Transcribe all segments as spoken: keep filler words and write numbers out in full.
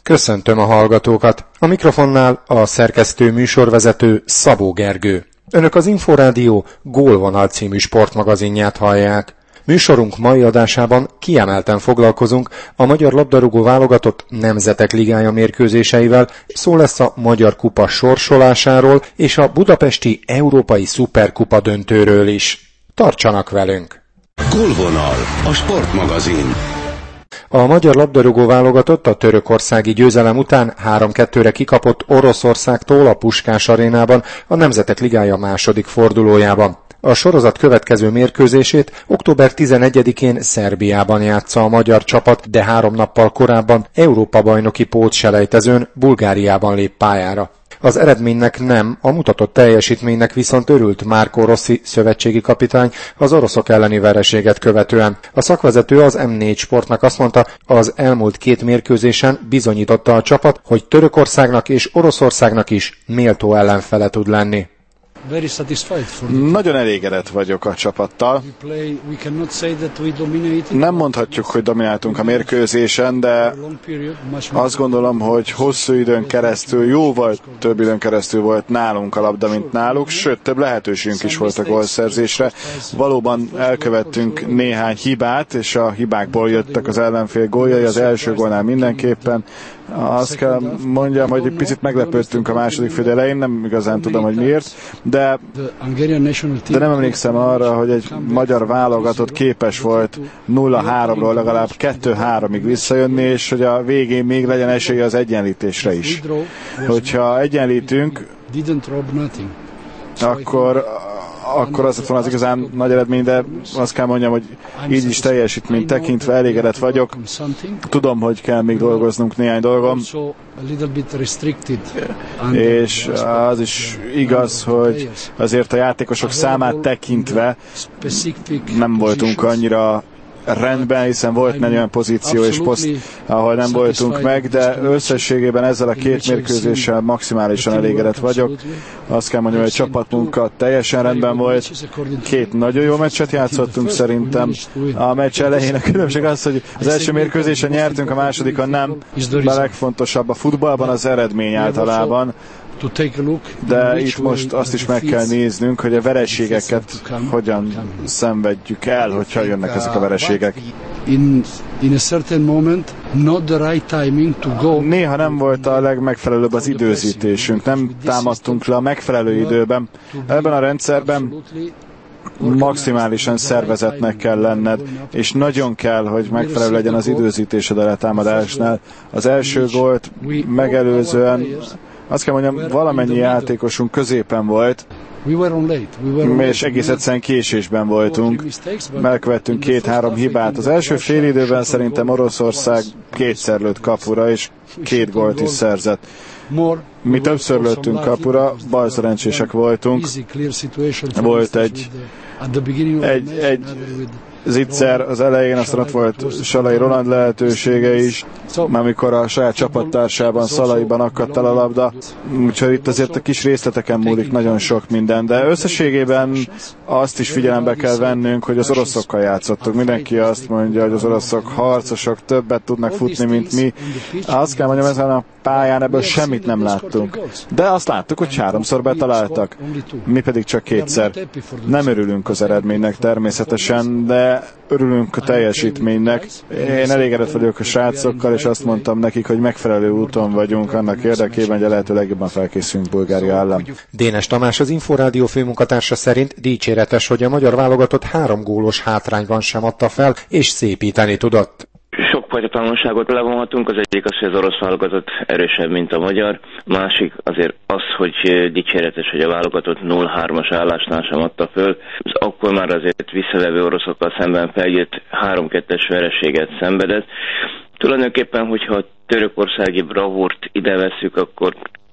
Köszöntöm a hallgatókat! A mikrofonnál a szerkesztő műsorvezető Szabó Gergő. Önök az Inforádió Gólvonal című sportmagazinját hallják. Műsorunk mai adásában kiemelten foglalkozunk a magyar labdarúgó válogatott Nemzetek Ligája mérkőzéseivel, szó lesz a Magyar Kupa sorsolásáról és a budapesti Európai Szuperkupa döntőről is. Tartsanak velünk! Gólvonal, a sportmagazin. A magyar labdarúgó válogatott a törökországi győzelem után három kettőre kikapott Oroszországtól a Puskás arénában a Nemzetek Ligája második fordulójában. A sorozat következő mérkőzését október tizenegyedikén Szerbiában játsza a magyar csapat, de három nappal korábban Európa-bajnoki pótselejtezőn Bulgáriában lép pályára. Az eredménynek nem, a mutatott teljesítménynek viszont örült Marco Rossi szövetségi kapitány az oroszok elleni vereséget követően. A szakvezető az em négy Sportnak azt mondta, az elmúlt két mérkőzésen bizonyította a csapat, hogy Törökországnak és Oroszországnak is méltó ellenfele tud lenni. Nagyon elégedett vagyok a csapattal. Nem mondhatjuk, hogy domináltunk a mérkőzésen, de azt gondolom, hogy hosszú időn keresztül, jóval több időn keresztül volt nálunk a labda, mint náluk, sőt, több lehetőségünk is volt a gólszerzésre. Valóban elkövettünk néhány hibát, és a hibákból jöttek az ellenfél góljai, az első gólnál mindenképpen. Azt kell mondjam, hogy egy picit meglepődtünk a második fél elején, nem igazán tudom, hogy miért, de, de nem emlékszem arra, hogy egy magyar válogatott képes volt nulla háromról legalább kettő háromig visszajönni, és hogy a végén még legyen esélye az egyenlítésre is. Hogyha egyenlítünk, akkor... akkor az van az igazán nagy eredmény, de azt kell mondjam, hogy így is teljesítményt tekintve elégedett vagyok. Tudom, hogy kell még dolgoznunk néhány dolgom, és az is igaz, hogy azért a játékosok számát tekintve nem voltunk annyira rendben, hiszen volt egy olyan pozíció és poszt, ahol nem voltunk meg, de összességében ezzel a két mérkőzéssel maximálisan elégedett vagyok. Azt kell mondjam, hogy a csapatmunka teljesen rendben volt. Két nagyon jó meccset játszottunk szerintem. A meccs elején a különbség az, hogy az első mérkőzésen nyertünk, a másodikon nem. A legfontosabb a futballban az eredmény általában. De itt most azt is meg kell néznünk, hogy a vereségeket hogyan szenvedjük el, hogyha jönnek ezek a vereségek. Néha nem volt a legmegfelelőbb az időzítésünk, nem támasztunk le a megfelelő időben. Ebben a rendszerben maximálisan szervezetnek kell lenned, és nagyon kell, hogy megfelelő legyen az időzítésed a támadásnál. Az első gólt megelőzően azt kell mondjam, valamennyi játékosunk középen volt, és egész egyszerűen késésben voltunk. Elkövettünk két-három hibát. Az első fél időben szerintem Oroszország kétszer lőtt kapura, és két gólt is szerzett. Mi többször lőttünk kapura, balszerencsések voltunk. Volt egy, egy, egy zicser az elején, aztán ott volt Salai Roland lehetősége is, amikor a saját csapattársában, Szalaiban akadt el a labda. Úgyhogy itt azért a kis részleteken múlik nagyon sok minden, de összességében azt is figyelembe kell vennünk, hogy az oroszokkal játszottuk. Mindenki azt mondja, hogy az oroszok harcosok, többet tudnak futni, mint mi. Azt kell mondjam, ezen a pályán ebből semmit nem láttunk. De azt láttuk, hogy háromszor betaláltak. Mi pedig csak kétszer. Nem örülünk az eredménynek természetesen, de örülünk a teljesítménynek. Én elégedett vagyok a srácokkal, és azt mondtam nekik, hogy megfelelő úton vagyunk annak érdekében, hogy a lehető legjobban felkészülünk Bulgária ellen. Dénes Tamás, az Inforádió főmunkatársa szerint dicséretes, hogy a magyar válogatott három gólos hátrányban sem adta fel, és szépíteni tudott. Sokfajta tanulságot levonhatunk, az egyik az, hogy az orosz válogatott erősebb, mint a magyar. Másik azért az, hogy dicséretes, hogy a válogatott nulla hármas állásnál sem adta föl. Az akkor már azért visszalevő oroszokkal szemben feljött három kettes vereséget szenvedett. Tulajdonképpen, hogyha a törökországi bravúrt ide vesszük, akkor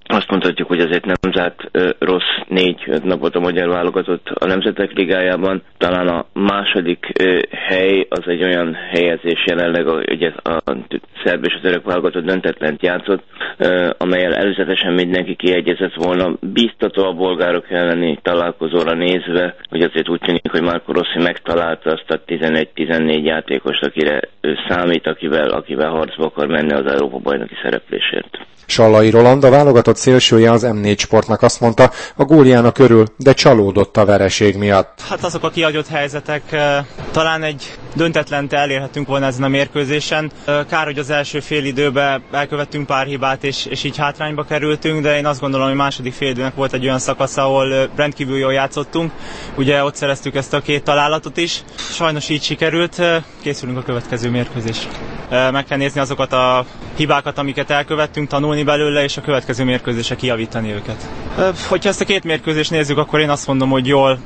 azt mondhatjuk, hogy azért nem zárt ö, rossz négy napot a magyar válogatott a Nemzetek Ligájában. Talán a második ö, hely az egy olyan helyezés jelenleg, hogy a, a szerb és a török válogatott döntetlent játszott, ö, amellyel előzetesen mindenki kiegyezett volna. Bíztató a bolgárok elleni találkozóra nézve, hogy azért úgy tűnik, hogy Marco Rossi megtalálta azt a tizenegy-tizennégy játékost, akire ő számít, akivel, akivel harcba akar menni az Európa-bajnoki szereplésért. Sallai Roland, a válogatott szélsője az em négy Sportnak azt mondta, a góljának örül, de csalódott a vereség miatt. Hát azok a kihagyott helyzetek, talán egy döntetlent elérhetünk volna ezen a mérkőzésen. Kár, hogy az első fél időben elkövettünk pár hibát, és, és így hátrányba kerültünk, de én azt gondolom, hogy második fél időnek volt egy olyan szakasz, ahol rendkívül jól játszottunk. Ugye ott szereztük ezt a két találatot is. Sajnos így sikerült, készülünk a következő mérkőzésre. Meg kell nézni azokat a hibákat, amiket elkövettünk, tanulni belőle, és a következő mérkőzésre kijavítani őket. Hogyha ezt a két mérkőzést nézzük, akkor én azt mondom, hogy jól.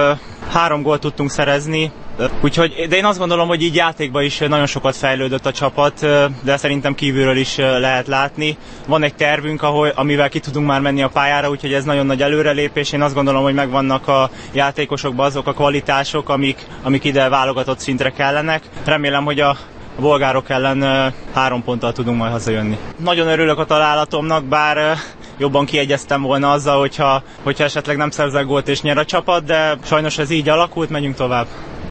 Három gólt tudtunk szerezni, úgyhogy, de én azt gondolom, hogy így játékban is nagyon sokat fejlődött a csapat, de szerintem kívülről is lehet látni. Van egy tervünk, ahol, amivel ki tudunk már menni a pályára, úgyhogy ez nagyon nagy előrelépés. Én azt gondolom, hogy megvannak a játékosokban azok a kvalitások, amik, amik ide válogatott szintre kellenek. Remélem, hogy a A bolgárok ellen három ponttal tudunk majd hazajönni. Nagyon örülök a találatomnak, bár jobban kiegyeztem volna azzal, hogyha, hogyha esetleg nem szerzek gólt és nyer a csapat, de sajnos ez így alakult, megyünk tovább.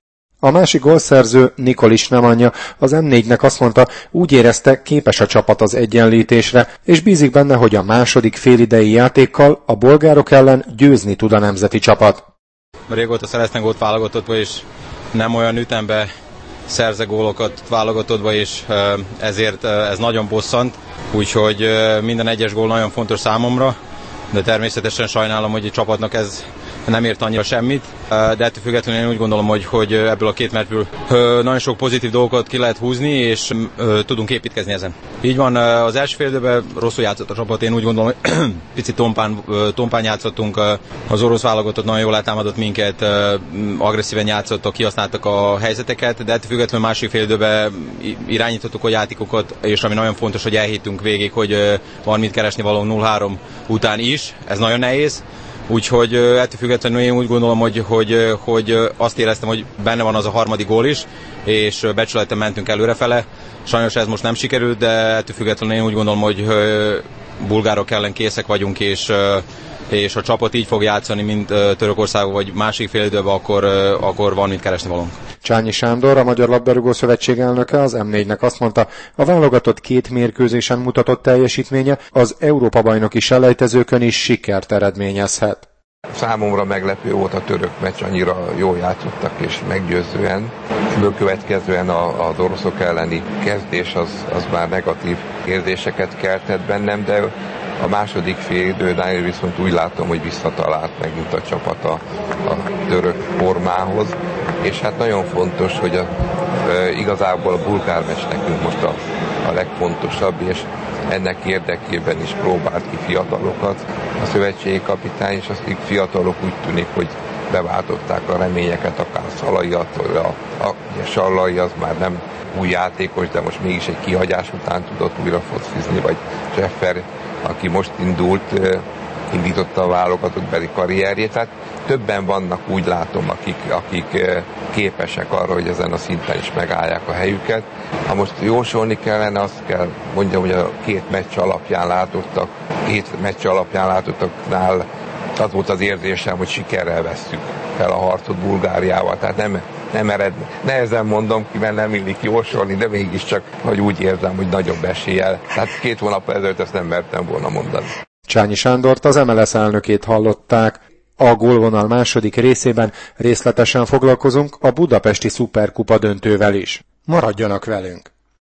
A másik gólszerző, Nikolic Nemanja, az em négynek azt mondta, úgy érezte, képes a csapat az egyenlítésre, és bízik benne, hogy a második félidei játékkal a bolgárok ellen győzni tud a nemzeti csapat. Régóta szereztem gólt válogatottba, és nem olyan ütembe szerze gólokat válogatottba, és ezért ez nagyon bosszant, úgyhogy minden egyes gól nagyon fontos számomra, de természetesen sajnálom, hogy a csapatnak ez nem ért annyira semmit, de ettől függetlenül én úgy gondolom, hogy, hogy ebből a két meccsből nagyon sok pozitív dolgokat ki lehet húzni, és tudunk építkezni ezen. Így van, az első fél időben rosszul játszott a csapat, én úgy gondolom, hogy picit tompán, tompán játszottunk, az orosz válogatott nagyon jól eltámadott minket, agresszíven játszottak, kihasználtak a helyzeteket, de ettől függetlenül másik fél időben irányítottuk a játékokat, és ami nagyon fontos, hogy elhittünk végig, hogy van mit keresni való nulla három után is, ez nagyon nehéz. Úgyhogy ettől függetlenül én úgy gondolom, hogy, hogy, hogy azt éreztem, hogy benne van az a harmadik gól is, és becsületten mentünk előrefele. Sajnos ez most nem sikerült, de ettől függetlenül én úgy gondolom, hogy bulgárok ellen készek vagyunk, és, és a csapat így fog játszani, mint Törökország vagy másik fél időben, akkor, akkor van mit keresni valónk. Csányi Sándor, a Magyar Labdarúgó Szövetség elnöke az em négynek azt mondta, a válogatott két mérkőzésen mutatott teljesítménye az Európa-bajnoki selejtezőkön is sikert eredményezhet. Számomra meglepő volt a török meccs, annyira jól játszottak és meggyőzően. Ebből következően az oroszok elleni kezdés az, az már negatív érzéseket keltett bennem, de a második fél időnél viszont úgy látom, hogy visszatalált megint a csapat a, a török formához, és hát nagyon fontos, hogy a, e, igazából a bulgár meccs nekünk most a, a legfontosabb, és ennek érdekében is próbált ki fiatalokat a szövetségi kapitány, és az fiatalok úgy tűnik, hogy beváltották a reményeket, akár Szalaiat, a, a, a Sallai az már nem új játékos, de most mégis egy kihagyás után tudott újra focizni, vagy Jeffer, aki most indult, indította a válogatottbeli karrierjét. Tehát többen vannak, úgy látom, akik, akik képesek arra, hogy ezen a szinten is megállják a helyüket. Ha most jósolni kellene, azt kell mondjam, hogy a két meccs alapján látottak, két meccs alapján látottaknál az volt az érzésem, hogy sikerrel vesszük fel a harcot Bulgáriával. Tehát nem, nem ered, nehezen mondom ki, mert nem illik jósolni, de mégiscsak, hogy úgy érzem, hogy nagyobb eséllyel. Tehát két hónap ezelőtt ezt nem mertem volna mondani. Csányi Sándort, az em el es elnökét hallották. A gólvonal második részében részletesen foglalkozunk a budapesti szuperkupa döntővel is. Maradjanak velünk!